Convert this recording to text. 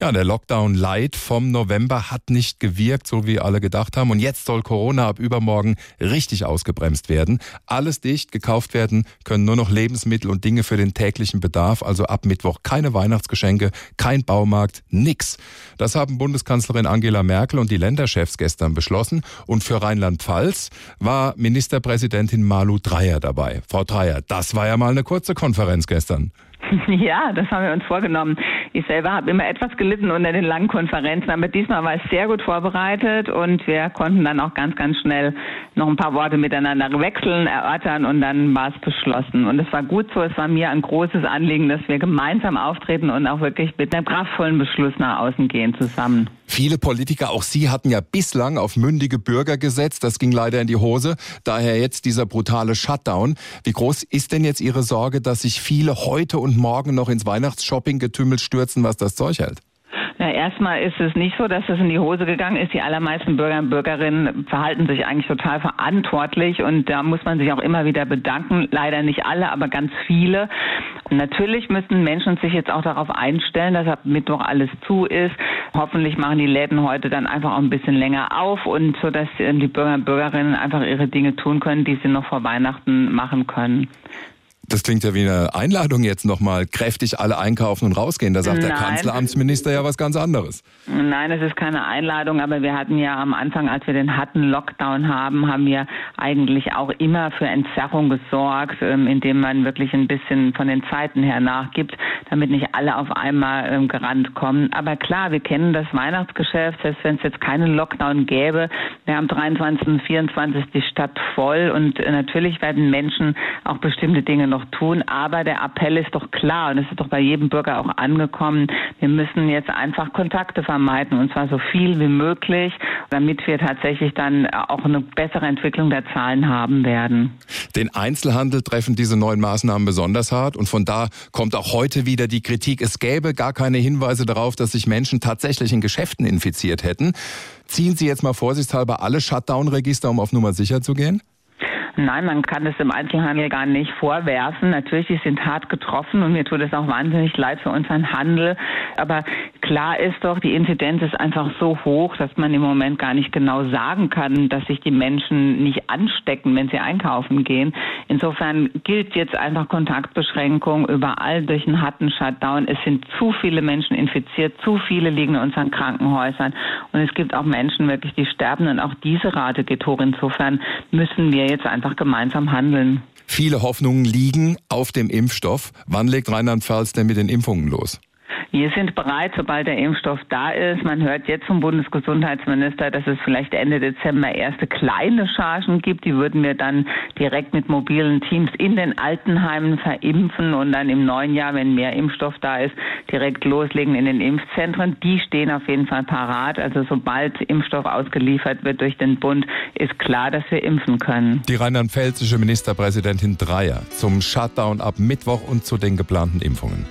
Ja, der Lockdown Light vom November hat nicht gewirkt, so wie alle gedacht haben. Und jetzt soll Corona ab übermorgen richtig ausgebremst werden. Alles dicht, gekauft werden können nur noch Lebensmittel und Dinge für den täglichen Bedarf. Also ab Mittwoch keine Weihnachtsgeschenke, kein Baumarkt, nix. Das haben Bundeskanzlerin Angela Merkel und die Länderchefs gestern beschlossen. Und für Rheinland-Pfalz war Ministerpräsidentin Malu Dreyer dabei. Frau Dreyer, das war ja mal eine kurze Konferenz gestern. Ja, das haben wir uns vorgenommen. Ich selber habe immer etwas gelitten unter den langen Konferenzen, aber diesmal war es sehr gut vorbereitet und wir konnten dann auch ganz, ganz schnell noch ein paar Worte miteinander wechseln, erörtern und dann war es beschlossen. Und es war gut so, es war mir ein großes Anliegen, dass wir gemeinsam auftreten und auch wirklich mit einem kraftvollen Beschluss nach außen gehen zusammen. Viele Politiker, auch Sie, hatten ja bislang auf mündige Bürger gesetzt. Das ging leider in die Hose. Daher jetzt dieser brutale Shutdown. Wie groß ist denn jetzt Ihre Sorge, dass sich viele heute und morgen noch ins Weihnachtsshopping-Getümmel stürzen, was das Zeug hält? Na, erstmal ist es nicht so, dass es in die Hose gegangen ist. Die allermeisten Bürger und Bürgerinnen verhalten sich eigentlich total verantwortlich und da muss man sich auch immer wieder bedanken. Leider nicht alle, aber ganz viele. Und natürlich müssen Menschen sich jetzt auch darauf einstellen, dass ab Mittwoch alles zu ist. Hoffentlich machen die Läden heute dann einfach auch ein bisschen länger auf und so, dass die Bürger und Bürgerinnen einfach ihre Dinge tun können, die sie noch vor Weihnachten machen können. Das klingt ja wie eine Einladung jetzt nochmal, kräftig alle einkaufen und rausgehen. Da sagt der Kanzleramtsminister ja was ganz anderes. Nein, es ist keine Einladung, aber wir hatten ja am Anfang, als wir den harten Lockdown haben wir eigentlich auch immer für Entzerrung gesorgt, indem man wirklich ein bisschen von den Zeiten her nachgibt, damit nicht alle auf einmal gerannt kommen. Aber klar, wir kennen das Weihnachtsgeschäft, selbst wenn es jetzt keinen Lockdown gäbe. Wir haben am 23. und 24. die Stadt voll und natürlich werden Menschen auch bestimmte Dinge noch tun, aber der Appell ist doch klar und es ist doch bei jedem Bürger auch angekommen. Wir müssen jetzt einfach Kontakte vermeiden und zwar so viel wie möglich, damit wir tatsächlich dann auch eine bessere Entwicklung der Zahlen haben werden. Den Einzelhandel treffen diese neuen Maßnahmen besonders hart und von da kommt auch heute wieder die Kritik, es gäbe gar keine Hinweise darauf, dass sich Menschen tatsächlich in Geschäften infiziert hätten. Ziehen Sie jetzt mal vorsichtshalber alle Shutdown-Register, um auf Nummer sicher zu gehen? Nein, man kann es im Einzelhandel gar nicht vorwerfen. Natürlich, die sind hart getroffen und mir tut es auch wahnsinnig leid für unseren Handel. Aber klar ist doch, die Inzidenz ist einfach so hoch, dass man im Moment gar nicht genau sagen kann, dass sich die Menschen nicht anstecken, wenn sie einkaufen gehen. Insofern gilt jetzt einfach Kontaktbeschränkung überall durch einen harten Shutdown. Es sind zu viele Menschen infiziert, zu viele liegen in unseren Krankenhäusern und es gibt auch Menschen wirklich, die sterben und auch diese Rate geht hoch. Insofern müssen wir jetzt einfach gemeinsam handeln. Viele Hoffnungen liegen auf dem Impfstoff. Wann legt Rheinland-Pfalz denn mit den Impfungen los? Wir sind bereit, sobald der Impfstoff da ist. Man hört jetzt vom Bundesgesundheitsminister, dass es vielleicht Ende Dezember erste kleine Chargen gibt. Die würden wir dann direkt mit mobilen Teams in den Altenheimen verimpfen und dann im neuen Jahr, wenn mehr Impfstoff da ist, direkt loslegen in den Impfzentren. Die stehen auf jeden Fall parat. Also sobald Impfstoff ausgeliefert wird durch den Bund, ist klar, dass wir impfen können. Die rheinland-pfälzische Ministerpräsidentin Dreyer zum Shutdown ab Mittwoch und zu den geplanten Impfungen.